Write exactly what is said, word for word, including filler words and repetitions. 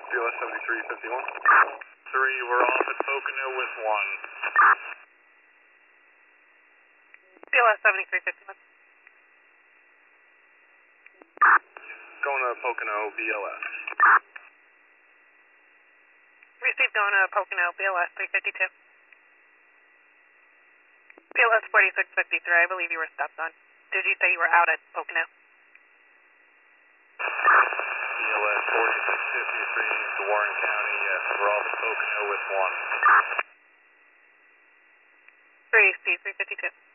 B L S seventy-three fifty-one. Three, we're off at Pocono with one. B L S seventy-three fifty-one. Going to Pocono, B L S. Received going to Pocono, B L S three fifty-two. B L S forty-six fifty-three, I believe you were stepped on. Did you say you were out at Pocono? B L S forty-six fifty-three to Warren County, yes, we're off at Pocono with one. three C three fifty-two.